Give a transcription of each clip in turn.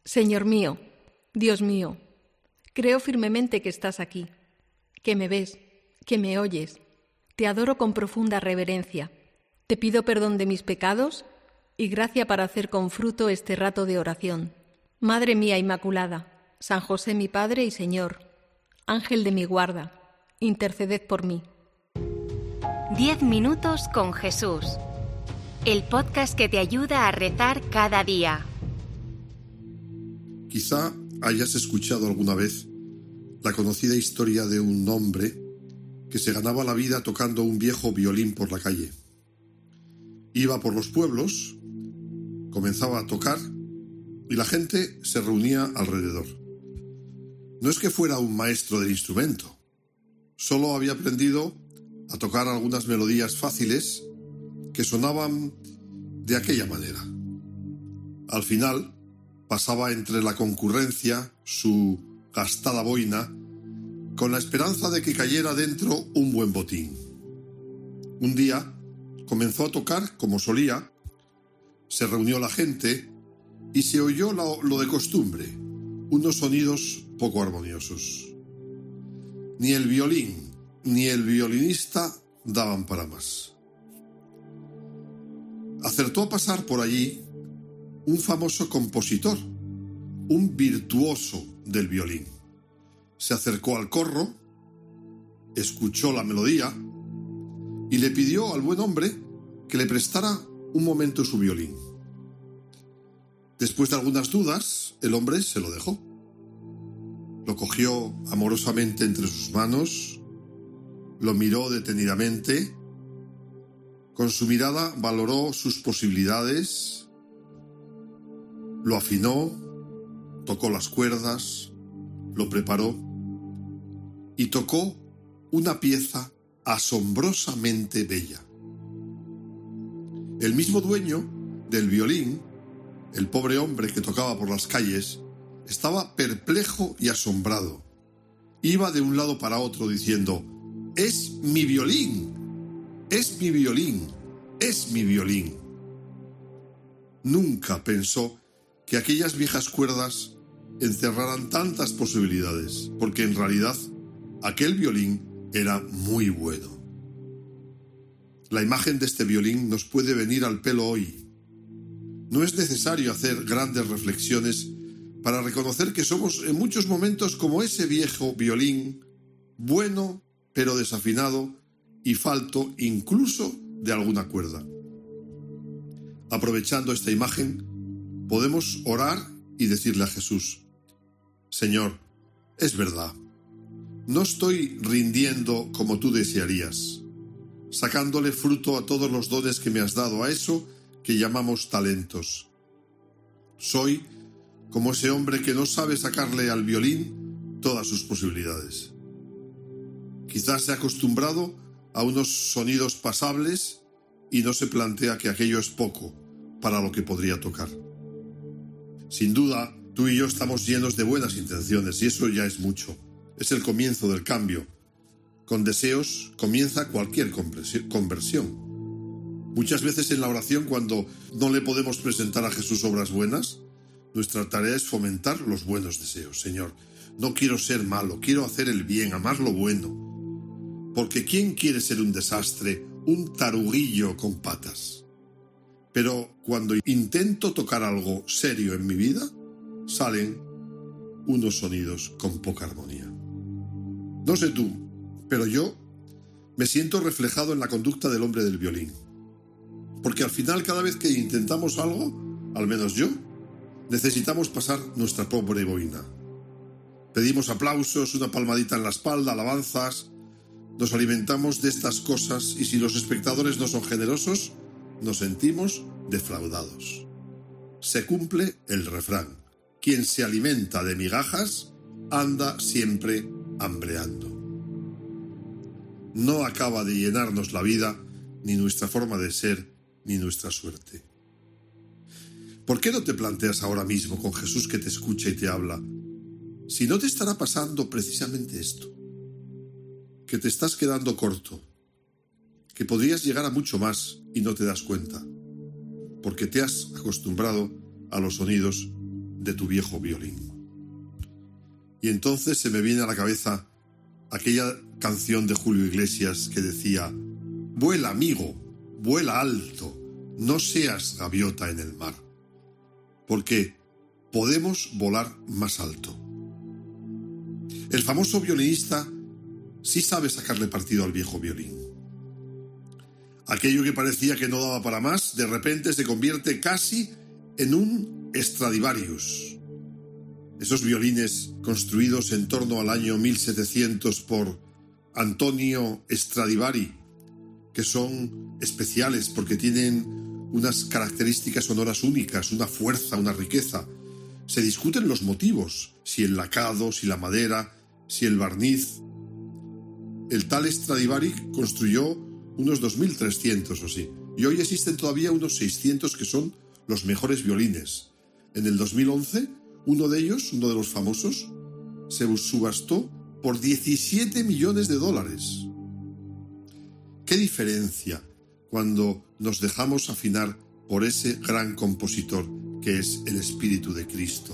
Señor mío, Dios mío, creo firmemente que estás aquí, que me ves, que me oyes. Te adoro con profunda reverencia. Te pido perdón de mis pecados y gracia para hacer con fruto este rato de oración. Madre mía Inmaculada, San José mi Padre y Señor, Ángel de mi guarda, interceded por mí. 10 minutos con Jesús. El podcast que te ayuda a rezar cada día. Quizá hayas escuchado alguna vez la conocida historia de un hombre que se ganaba la vida tocando un viejo violín por la calle. Iba por los pueblos, comenzaba a tocar y la gente se reunía alrededor. No es que fuera un maestro del instrumento, solo había aprendido a tocar algunas melodías fáciles que sonaban de aquella manera. Al final, pasaba entre la concurrencia su gastada boina con la esperanza de que cayera dentro un buen botín. Un día comenzó a tocar como solía, se reunió la gente y se oyó lo de costumbre, unos sonidos poco armoniosos. Ni el violín ni el violinista daban para más. Acertó a pasar por allí un famoso compositor, un virtuoso del violín. Se acercó al corro, escuchó la melodía y le pidió al buen hombre que le prestara un momento su violín. Después de algunas dudas, el hombre se lo dejó. Lo cogió amorosamente entre sus manos, lo miró detenidamente, con su mirada valoró sus posibilidades, lo afinó, tocó las cuerdas, lo preparó y tocó una pieza asombrosamente bella. El mismo dueño del violín, el pobre hombre que tocaba por las calles, estaba perplejo y asombrado. Iba de un lado para otro diciendo: «¡Es mi violín! ¡Es mi violín! ¡Es mi violín!». Nunca pensó que aquellas viejas cuerdas encerraran tantas posibilidades, porque en realidad aquel violín era muy bueno. La imagen de este violín nos puede venir al pelo hoy. No es necesario hacer grandes reflexiones para reconocer que somos en muchos momentos como ese viejo violín, bueno pero desafinado y falto incluso de alguna cuerda. Aprovechando esta imagen, podemos orar y decirle a Jesús: Señor, es verdad, no estoy rindiendo como tú desearías, sacándole fruto a todos los dones que me has dado, a eso que llamamos talentos. Soy como ese hombre que no sabe sacarle al violín todas sus posibilidades. Quizás se ha acostumbrado a unos sonidos pasables y no se plantea que aquello es poco para lo que podría tocar. Sin duda, tú y yo estamos llenos de buenas intenciones y eso ya es mucho. Es el comienzo del cambio. Con deseos comienza cualquier conversión. Muchas veces en la oración, cuando no le podemos presentar a Jesús obras buenas, nuestra tarea es fomentar los buenos deseos. Señor, no quiero ser malo, quiero hacer el bien, amar lo bueno. Porque ¿quién quiere ser un desastre, un taruguillo con patas? Pero cuando intento tocar algo serio en mi vida, salen unos sonidos con poca armonía. No sé tú, pero yo me siento reflejado en la conducta del hombre del violín. Porque al final, cada vez que intentamos algo, al menos yo, necesitamos pasar nuestra pobre boina. Pedimos aplausos, una palmadita en la espalda, alabanzas. Nos alimentamos de estas cosas y si los espectadores no son generosos, nos sentimos defraudados. Se cumple el refrán: quien se alimenta de migajas anda siempre hambreando. No acaba de llenarnos la vida, ni nuestra forma de ser, ni nuestra suerte. ¿Por qué no te planteas ahora mismo con Jesús que te escucha y te habla, si no te estará pasando precisamente esto? Que te estás quedando corto, que podrías llegar a mucho más y no te das cuenta, porque te has acostumbrado a los sonidos de tu viejo violín. Y entonces se me viene a la cabeza aquella canción de Julio Iglesias que decía: vuela, amigo, vuela alto, no seas gaviota en el mar, porque podemos volar más alto. El famoso violinista sí sabe sacarle partido al viejo violín. Aquello que parecía que no daba para más, de repente se convierte casi en un Stradivarius. Esos violines construidos en torno al año 1700 por Antonio Stradivari, que son especiales porque tienen unas características sonoras únicas, una fuerza, una riqueza. Se discuten los motivos, si el lacado, si la madera, si el barniz. El tal Stradivari construyó unos 2.300 o así, y hoy existen todavía unos 600 que son los mejores violines. En el 2011, uno de ellos, uno de los famosos, se subastó por $17 millones. ¿Qué diferencia cuando nos dejamos afinar por ese gran compositor que es el Espíritu de Cristo?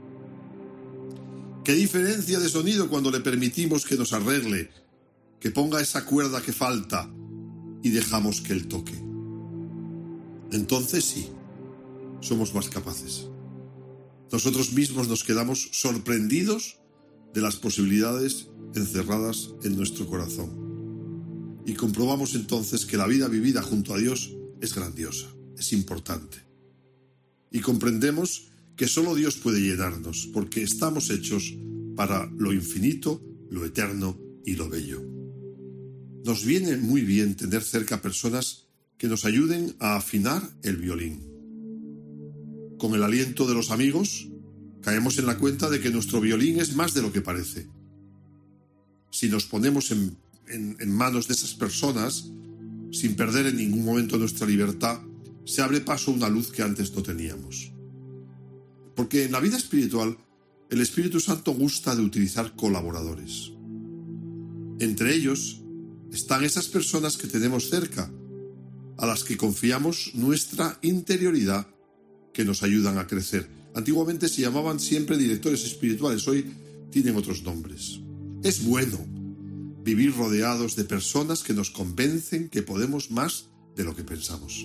¿Qué diferencia de sonido cuando le permitimos que nos arregle, que ponga esa cuerda que falta y dejamos que Él toque? Entonces sí, somos más capaces. Nosotros mismos nos quedamos sorprendidos de las posibilidades encerradas en nuestro corazón. Y comprobamos entonces que la vida vivida junto a Dios es grandiosa, es importante. Y comprendemos que solo Dios puede llenarnos, porque estamos hechos para lo infinito, lo eterno y lo bello. Nos viene muy bien tener cerca personas que nos ayuden a afinar el violín. Con el aliento de los amigos, caemos en la cuenta de que nuestro violín es más de lo que parece. Si nos ponemos en manos de esas personas, sin perder en ningún momento nuestra libertad, se abre paso a una luz que antes no teníamos. Porque en la vida espiritual, el Espíritu Santo gusta de utilizar colaboradores. Entre ellos están esas personas que tenemos cerca, a las que confiamos nuestra interioridad, que nos ayudan a crecer. Antiguamente se llamaban siempre directores espirituales, hoy tienen otros nombres. Es bueno vivir rodeados de personas que nos convencen que podemos más de lo que pensamos.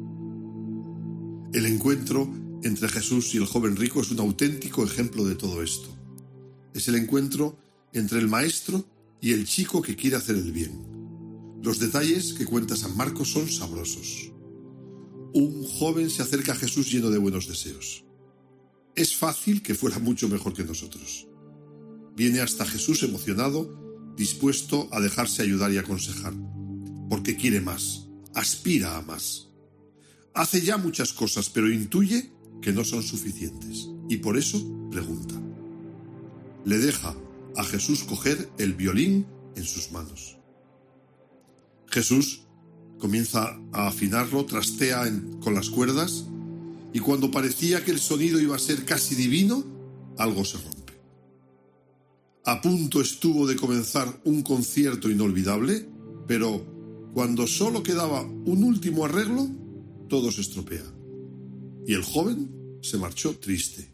El encuentro entre Jesús y el joven rico es un auténtico ejemplo de todo esto. Es el encuentro entre el maestro y el chico que quiere hacer el bien. Los detalles que cuenta San Marcos son sabrosos. Un joven se acerca a Jesús lleno de buenos deseos. Es fácil que fuera mucho mejor que nosotros. Viene hasta Jesús emocionado, dispuesto a dejarse ayudar y aconsejar, porque quiere más, aspira a más. Hace ya muchas cosas, pero intuye que no son suficientes, y por eso pregunta. Le deja a Jesús coger el violín en sus manos. Jesús comienza a afinarlo, trastea con las cuerdas, y cuando parecía que el sonido iba a ser casi divino, algo se rompe. A punto estuvo de comenzar un concierto inolvidable, pero cuando solo quedaba un último arreglo, todo se estropea. Y el joven se marchó triste.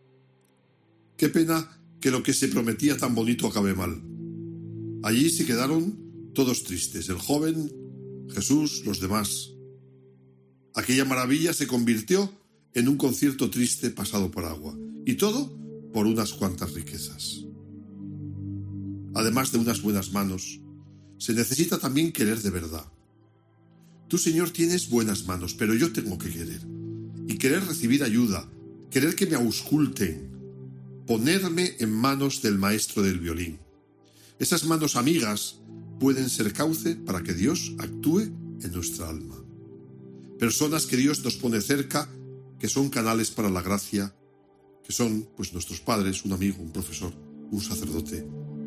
Qué pena que lo que se prometía tan bonito acabe mal. Allí se quedaron todos tristes, el joven, Jesús, los demás. Aquella maravilla se convirtió en un concierto triste pasado por agua, y todo por unas cuantas riquezas. Además de unas buenas manos, se necesita también querer de verdad. Tú, Señor, tienes buenas manos, pero yo tengo que querer. Y querer recibir ayuda, querer que me ausculten, ponerme en manos del maestro del violín. Esas manos amigas pueden ser cauce para que Dios actúe en nuestra alma. Personas que Dios nos pone cerca, que son canales para la gracia, que son, pues, nuestros padres, un amigo, un profesor, un sacerdote.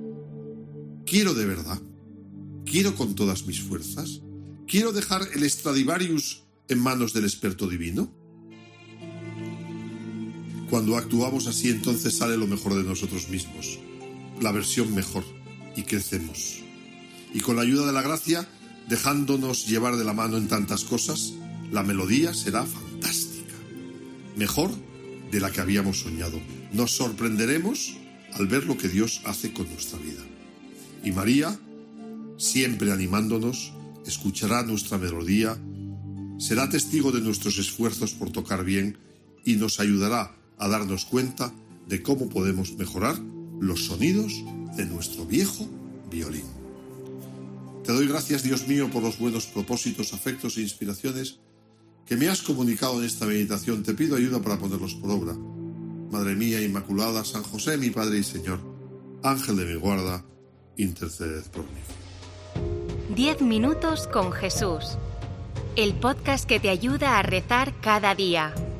Quiero de verdad, quiero con todas mis fuerzas, quiero dejar el Stradivarius en manos del experto divino. Cuando actuamos así, entonces sale lo mejor de nosotros mismos, la versión mejor, y crecemos. Y con la ayuda de la gracia, dejándonos llevar de la mano en tantas cosas, la melodía será fantástica. Mejor de la que habíamos soñado. Nos sorprenderemos al ver lo que Dios hace con nuestra vida. Y María, siempre animándonos, escuchará nuestra melodía, será testigo de nuestros esfuerzos por tocar bien y nos ayudará a darnos cuenta de cómo podemos mejorar los sonidos de nuestro viejo violín. Te doy gracias, Dios mío, por los buenos propósitos, afectos e inspiraciones que me has comunicado en esta meditación. Te pido ayuda para ponerlos por obra. Madre mía Inmaculada, San José, mi Padre y Señor, Ángel de mi guarda, interceded por mí. 10 minutos con Jesús. El podcast que te ayuda a rezar cada día.